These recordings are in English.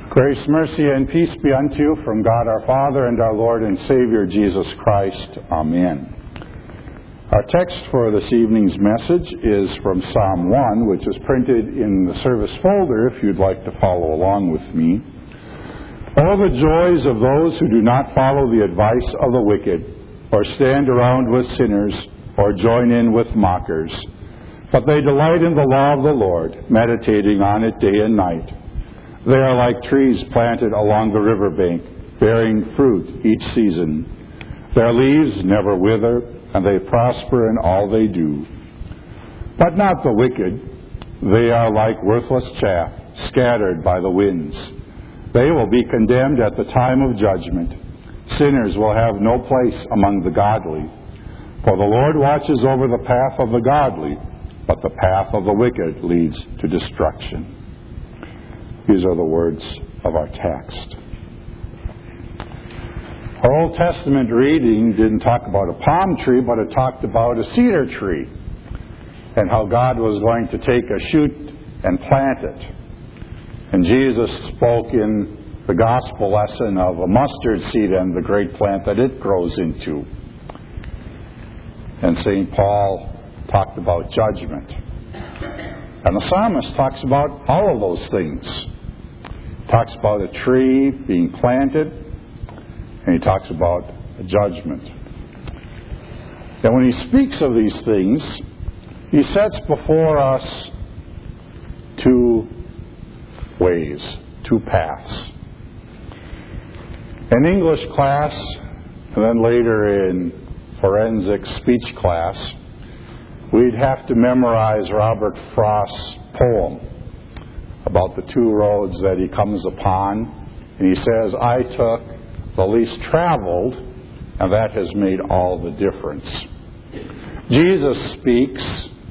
Grace, mercy, and peace be unto you from God our Father and our Lord and Savior Jesus Christ. Amen. Our text for this evening's message is from Psalm 1, which is printed in the service folder if you'd like to follow along with me. Oh, the joys of those who do not follow the advice of the wicked, or stand around with sinners, or join in with mockers. But they delight in the law of the Lord, meditating on it day and night. They are like trees planted along the riverbank, bearing fruit each season. Their leaves never wither, and they prosper in all they do. But not the wicked. They are like worthless chaff, scattered by the winds. They will be condemned at the time of judgment. Sinners will have no place among the godly. For the Lord watches over the path of the godly, but the path of the wicked leads to destruction. These are the words of our text. Our Old Testament reading didn't talk about a palm tree, but it talked about a cedar tree and how God was going to take a shoot and plant it. And Jesus spoke in the gospel lesson of a mustard seed and the great plant that it grows into. And St. Paul talked about judgment. And the psalmist talks about all of those things. He talks about a tree being planted, and he talks about a judgment. And when he speaks of these things, he sets before us two ways, two paths. In English class, and then later in forensic speech class, we'd have to memorize Robert Frost's poem about the two roads that he comes upon. And he says, I took the least traveled, and that has made all the difference. Jesus speaks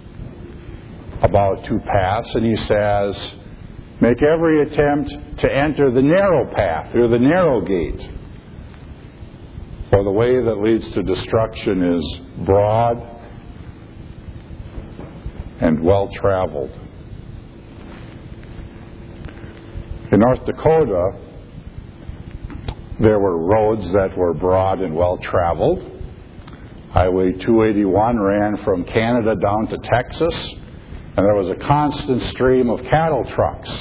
about two paths, and he says, make every attempt to enter the narrow path, or the narrow gate. For the way that leads to destruction is broad and well-traveled. In North Dakota, there were roads that were broad and well-traveled. Highway 281 ran from Canada down to Texas, and there was a constant stream of cattle trucks.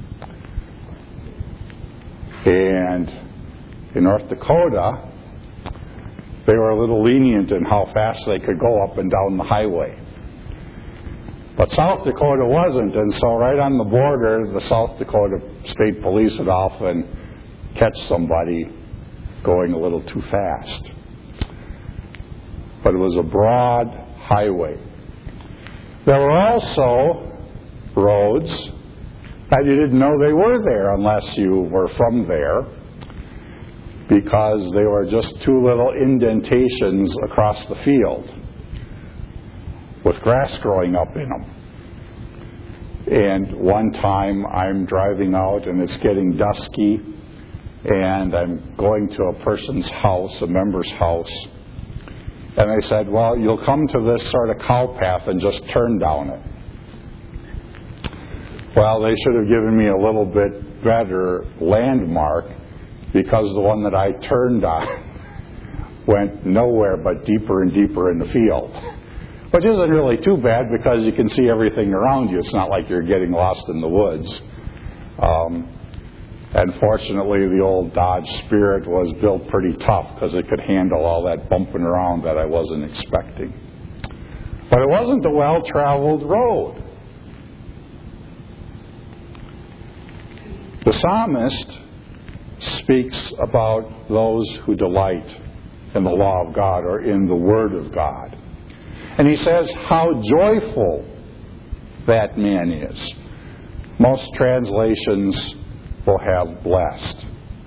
And in North Dakota, they were a little lenient in how fast they could go up and down the highway. But South Dakota wasn't, and so right on the border, the South Dakota State Police would often catch somebody going a little too fast. But it was a broad highway. There were also roads that you didn't know they were there unless you were from there, because they were just two little indentations across the field with grass growing up in them. And one time I'm driving out and it's getting dusky, and I'm going to a person's house, a member's house, and they said, well, you'll come to this sort of cow path and just turn down it. Well, they should have given me a little bit better landmark, because the one that I turned on went nowhere but deeper and deeper in the field. Which isn't really too bad, because you can see everything around you. It's not like you're getting lost in the woods. And fortunately, the old Dodge Spirit was built pretty tough, because it could handle all that bumping around that I wasn't expecting. But it wasn't a well-traveled road. The psalmist speaks about those who delight in the law of God, or in the Word of God. And he says how joyful that man is. Most translations will have blessed.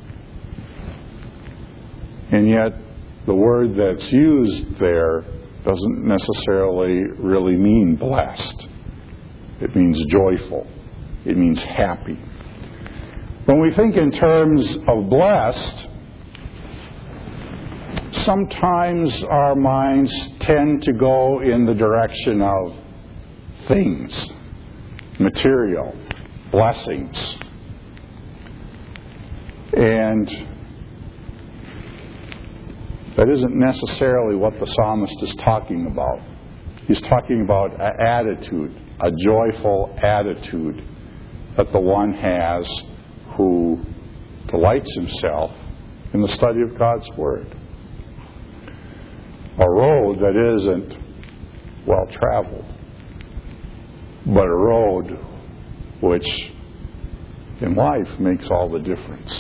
And yet, the word that's used there doesn't necessarily really mean blessed. It means joyful. It means happy. When we think in terms of blessed, sometimes our minds tend to go in the direction of things, material, blessings. And that isn't necessarily what the psalmist is talking about. He's talking about an attitude, a joyful attitude that the one has who delights himself in the study of God's Word. A road that isn't well traveled, but a road which in life makes all the difference.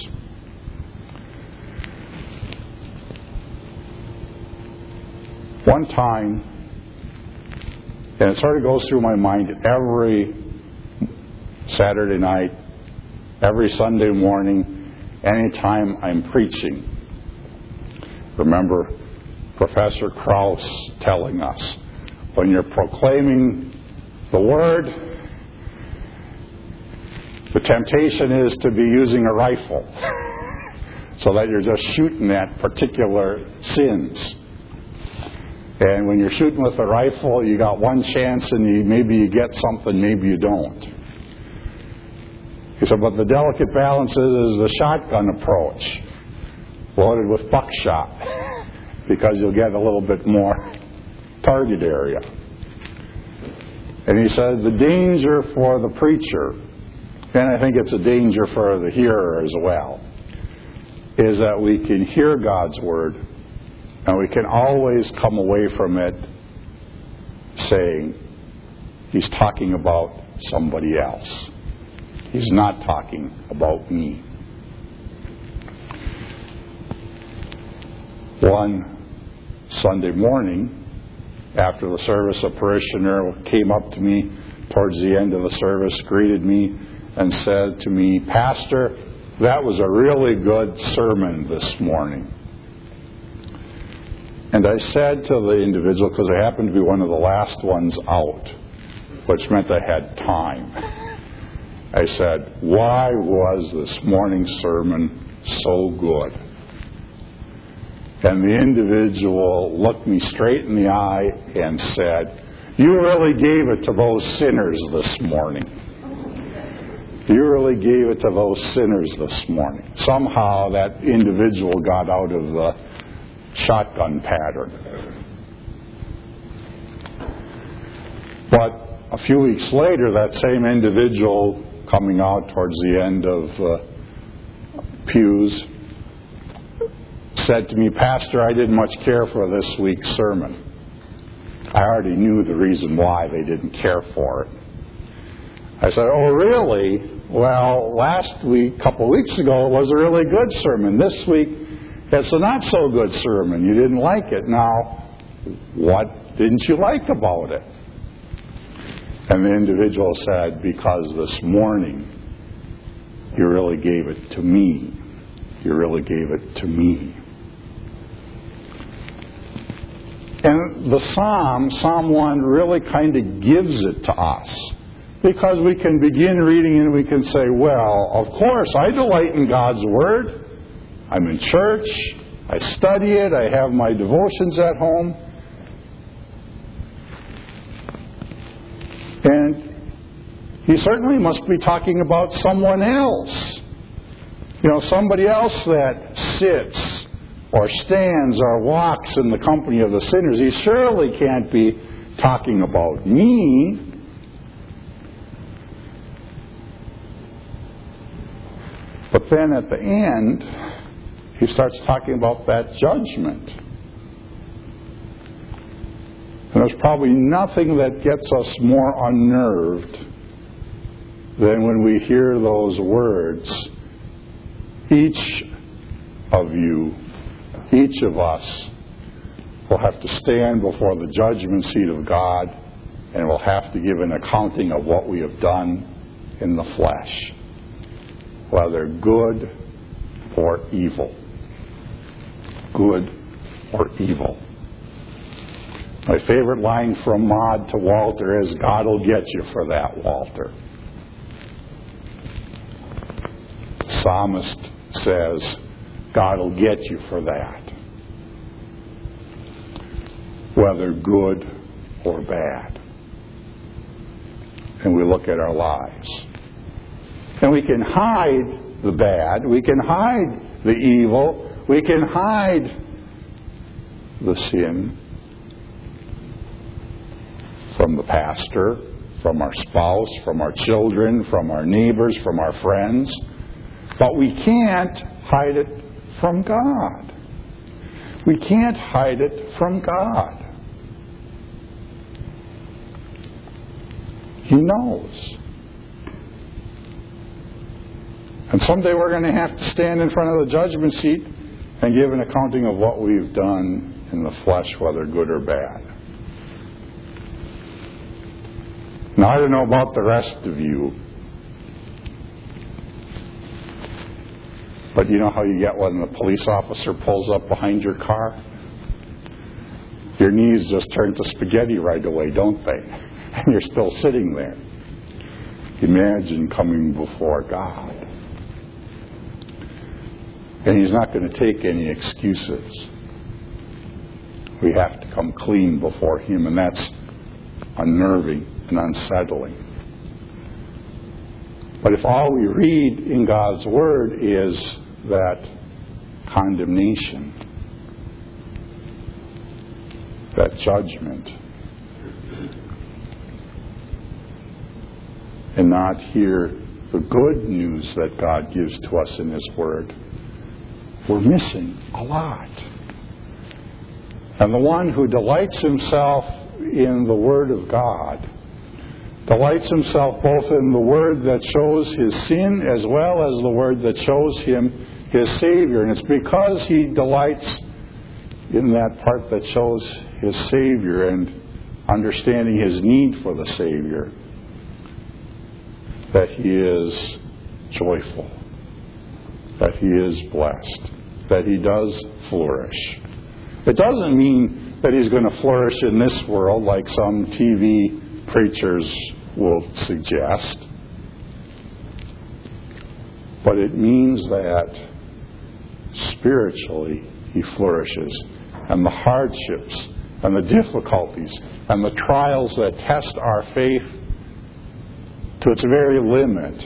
One time, and it sort of goes through my mind every Saturday night, every Sunday morning, anytime I'm preaching. Remember Professor Krauss telling us, when you're proclaiming the Word, the temptation is to be using a rifle so that you're just shooting at particular sins. And when you're shooting with a rifle, you got one chance, and maybe you get something, maybe you don't. He said, but the delicate balance is the shotgun approach, loaded with buckshot, because you'll get a little bit more target area. And he said the danger for the preacher, and I think it's a danger for the hearer as well, is that we can hear God's Word, and we can always come away from it saying, he's talking about somebody else. He's not talking about me. One Sunday morning, after the service, a parishioner came up to me towards the end of the service, greeted me, and said to me, "Pastor, that was a really good sermon this morning." And I said to the individual, because I happened to be one of the last ones out, which meant I had time, I said, "Why was this morning's sermon so good?" And the individual looked me straight in the eye and said, "You really gave it to those sinners this morning. You really gave it to those sinners this morning." Somehow that individual got out of the shotgun pattern. But a few weeks later, that same individual coming out towards the end of pews said to me, "Pastor, I didn't much care for this week's sermon." I already knew the reason why they didn't care for it. I said, "Oh, really? Well, last week, a couple of weeks ago, it was a really good sermon. This week, it's a not so good sermon. You didn't like it. Now, what didn't you like about it?" And the individual said, "Because this morning, you really gave it to me. You really gave it to me." And the Psalm 1, really kind of gives it to us. Because we can begin reading and we can say, well, of course, I delight in God's Word. I'm in church. I study it. I have my devotions at home. And he certainly must be talking about someone else. Somebody else that sits or stands or walks in the company of the sinners. He surely can't be talking about me. But then at the end, he starts talking about that judgment. And there's probably nothing that gets us more unnerved than when we hear those words. Each of you, each of us, will have to stand before the judgment seat of God, and will have to give an accounting of what we have done in the flesh, whether good or evil. Good or evil. My favorite line from Maud to Walter is, "God will get you for that, Walter." The psalmist says, God will get you for that, whether good or bad. And we look at our lives. And we can hide the bad. We can hide the evil. We can hide the sin from the pastor, from our spouse, from our children, from our neighbors, from our friends. But we can't hide it from God. We can't hide it from God. He knows. And someday we're going to have to stand in front of the judgment seat and give an accounting of what we've done in the flesh, whether good or bad. Now, I don't know about the rest of you, but you know how you get when the police officer pulls up behind your car? Your knees just turn to spaghetti right away, don't they? And you're still sitting there. Imagine coming before God. And He's not going to take any excuses. We have to come clean before Him, and that's unnerving and unsettling. But if all we read in God's Word is that condemnation, that judgment, and not hear the good news that God gives to us in His Word, we're missing a lot. And the one who delights himself in the Word of God delights himself both in the Word that shows his sin as well as the Word that shows him his Savior. And it's because he delights in that part that shows his Savior and understanding his need for the Savior that he is joyful, that he is blessed, that he does flourish. It doesn't mean that he's going to flourish in this world like some TV preachers will suggest. But it means that spiritually he flourishes. And the hardships and the difficulties and the trials that test our faith to its very limit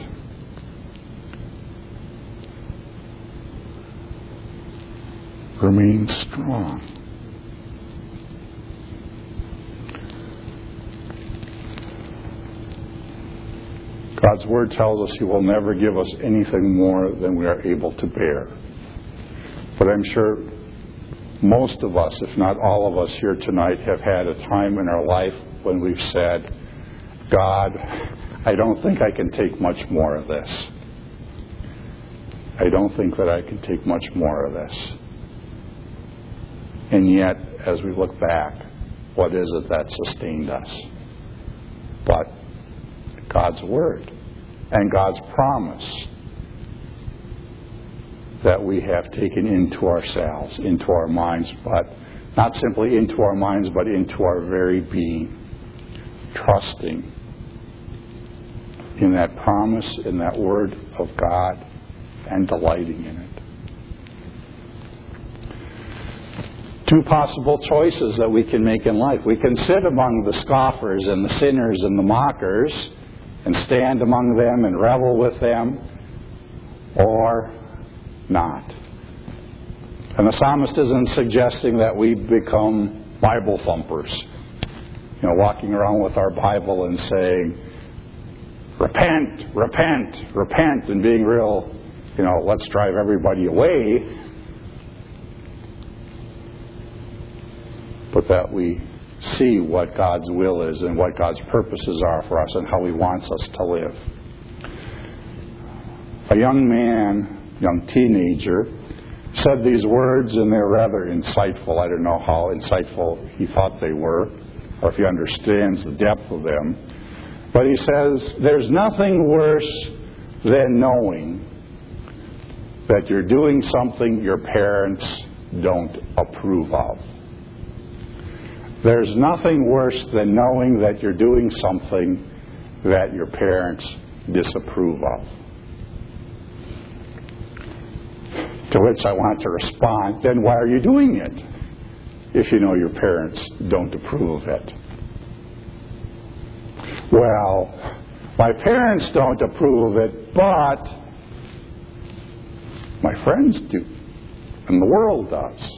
remain strong. God's Word tells us He will never give us anything more than we are able to bear. But I'm sure most of us, if not all of us here tonight, have had a time in our life when we've said, God, I don't think I can take much more of this. I don't think that I can take much more of this. And yet, as we look back, what is it that sustained us? But God's Word and God's promise that we have taken into ourselves, into our minds, but not simply into our minds, but into our very being, trusting in that promise, in that Word of God, and delighting in it. Two possible choices that we can make in life. We can sit among the scoffers and the sinners and the mockers and stand among them and revel with them, or not. And the psalmist isn't suggesting that we become Bible thumpers, walking around with our Bible and saying, repent, repent, repent, and being real, let's drive everybody away. But that we see what God's will is and what God's purposes are for us and how He wants us to live. A young teenager, said these words, and they're rather insightful. I don't know how insightful he thought they were, or if he understands the depth of them. But he says, there's nothing worse than knowing that you're doing something your parents don't approve of. There's nothing worse than knowing that you're doing something that your parents disapprove of. To which I want to respond, then why are you doing it if you know your parents don't approve of it? Well, my parents don't approve of it, but My friends do. And the world does.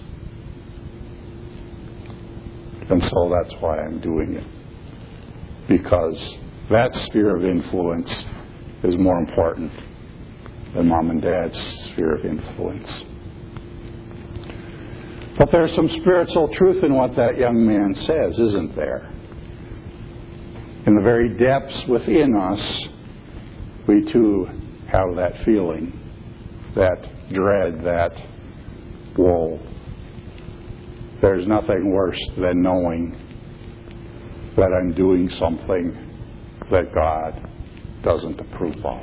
And so that's why I'm doing it. Because that sphere of influence is more important than Mom and Dad's sphere of influence. But there's some spiritual truth in what that young man says, isn't there? In the very depths within us, we too have that feeling, that dread, that woe. There's nothing worse than knowing that I'm doing something that God doesn't approve of.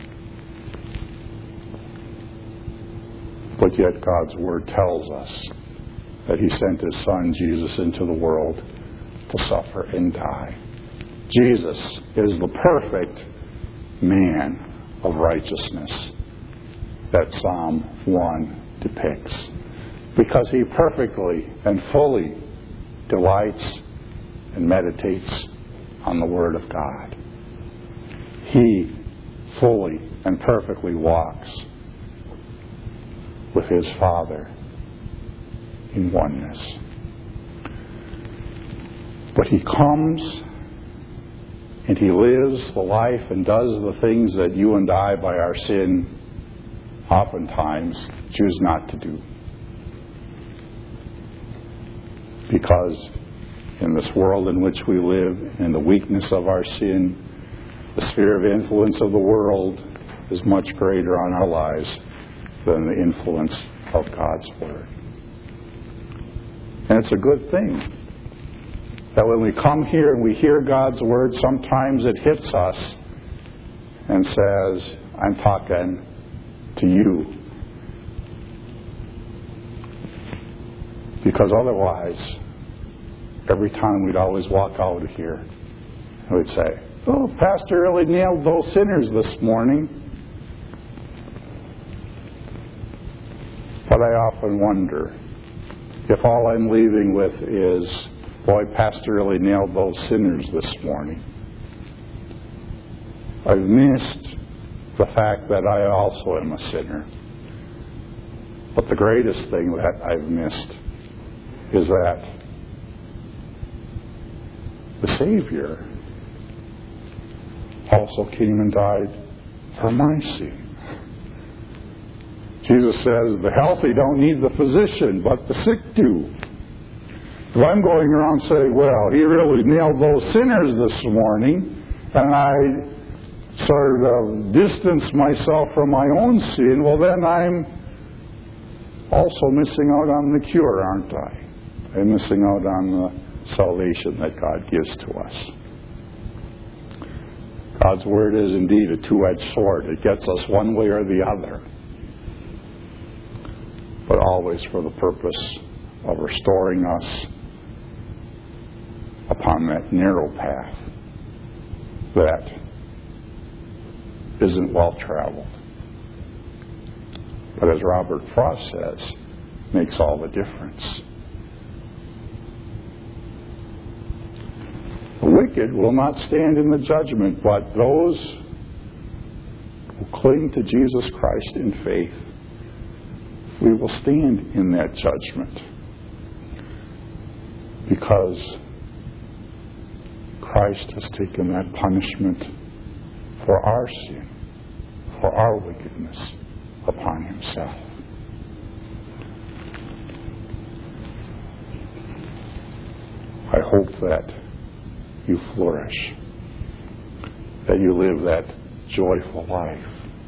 But yet God's Word tells us that He sent His Son, Jesus, into the world to suffer and die. Jesus is the perfect man of righteousness that Psalm 1 depicts, because He perfectly and fully delights and meditates on the Word of God. He fully and perfectly walks with His Father in oneness. But He comes and He lives the life and does the things that you and I, by our sin, oftentimes choose not to do. Because in this world in which we live, in the weakness of our sin, the sphere of influence of the world is much greater on our lives than the influence of God's Word. And it's a good thing that when we come here and we hear God's Word, sometimes it hits us and says, I'm talking to you. Because otherwise, every time we'd always walk out of here and we'd say, oh, Pastor really nailed those sinners this morning. But I often wonder if all I'm leaving with is, boy, Pastor really nailed those sinners this morning. I've missed the fact that I also am a sinner. But the greatest thing that I've missed is that the Savior also came and died for my sin. Jesus says, the healthy don't need the physician, but the sick do. If I'm going around saying, well, He really nailed those sinners this morning, and I sort of distance myself from my own sin, well, then I'm also missing out on the cure, aren't I? I'm missing out on the salvation that God gives to us. God's Word is indeed a two-edged sword. It gets us one way or the other, but always for the purpose of restoring us upon that narrow path that isn't well traveled. But as Robert Frost says, makes all the difference. The wicked will not stand in the judgment, but those who cling to Jesus Christ in faith, we will stand in that judgment. Because Christ has taken that punishment for our sin, for our wickedness, upon Himself. I hope that you flourish, that you live that joyful life.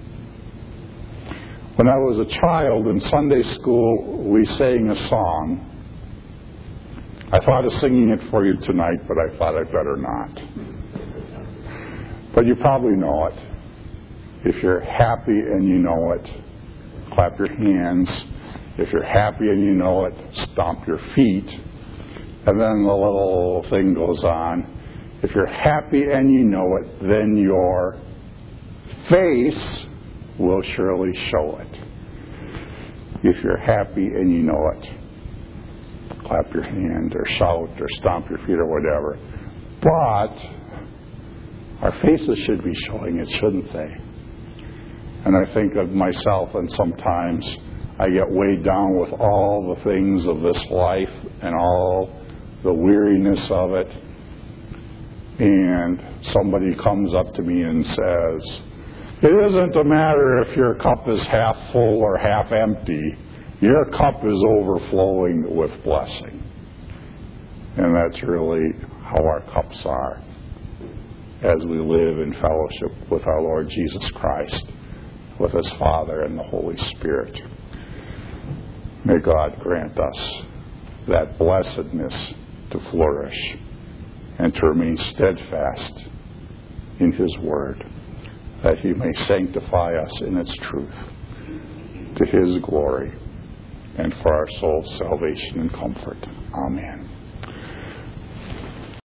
When I was a child in Sunday school, we sang a song. I thought of singing it for you tonight, but I thought I'd better not. But you probably know it. If you're happy and you know it, clap your hands. If you're happy and you know it, stomp your feet. And then the little thing goes on. If you're happy and you know it, then your face will surely show it. If you're happy and you know it, clap your hand or shout or stomp your feet or whatever. But our faces should be showing it, shouldn't they? And I think of myself, and sometimes I get weighed down with all the things of this life and all the weariness of it. And somebody comes up to me and says, it isn't a matter if your cup is half full or half empty. Your cup is overflowing with blessing. And that's really how our cups are as we live in fellowship with our Lord Jesus Christ, with His Father and the Holy Spirit. May God grant us that blessedness to flourish and to remain steadfast in His Word, that He may sanctify us in its truth to His glory and for our soul's salvation and comfort. Amen.